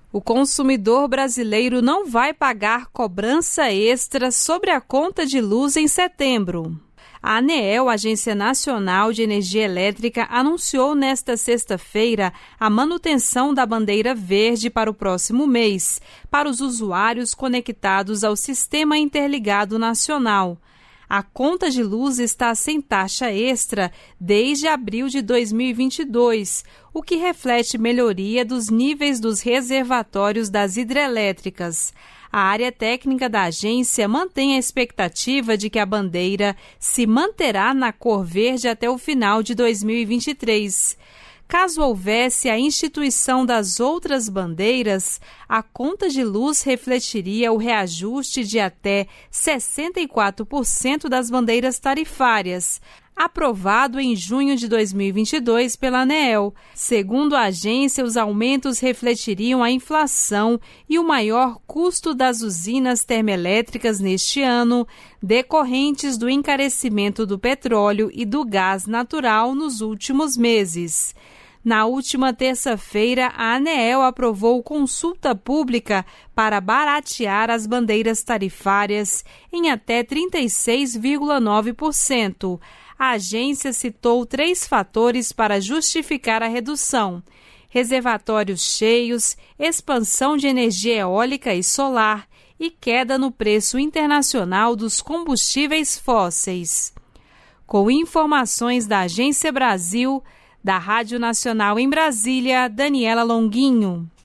O consumidor brasileiro não vai pagar cobrança extra sobre a conta de luz em setembro. A ANEEL, Agência Nacional de Energia Elétrica, anunciou nesta sexta-feira a manutenção da bandeira verde para o próximo mês, para os usuários conectados ao Sistema Interligado Nacional. A conta de luz está sem taxa extra desde abril de 2022, o que reflete melhoria dos níveis dos reservatórios das hidrelétricas. A área técnica da agência mantém a expectativa de que a bandeira se manterá na cor verde até o final de 2023. Caso houvesse a instituição das outras bandeiras, a conta de luz refletiria o reajuste de até 64% das bandeiras tarifárias, aprovado em junho de 2022 pela ANEEL. Segundo a agência, os aumentos refletiriam a inflação e o maior custo das usinas termoelétricas neste ano, decorrentes do encarecimento do petróleo e do gás natural nos últimos meses. Na última terça-feira, a ANEEL aprovou consulta pública para baratear as bandeiras tarifárias em até 36,9%. A agência citou 3 fatores para justificar a redução: reservatórios cheios, expansão de energia eólica e solar e queda no preço internacional dos combustíveis fósseis. Com informações da Agência Brasil, da Rádio Nacional em Brasília, Daniela Longuinho.